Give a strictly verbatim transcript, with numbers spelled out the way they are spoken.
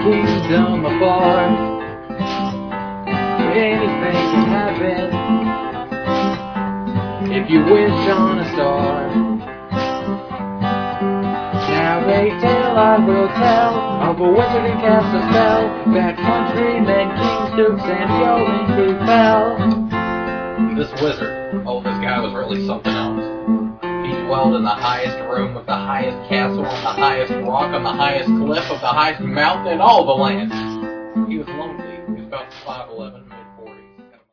kingdom afar. Anything can happen if you wish on a star. Now wait till I will tell of a wizard who cast a spell that countrymen, kings, dukes, and yeomen who fell. This wizard, oh, this guy was really something else. He dwelled in the highest room of the highest castle, on the highest rock, on the highest cliff of the highest mountain in all the land. He was lonely. He was about five eleven.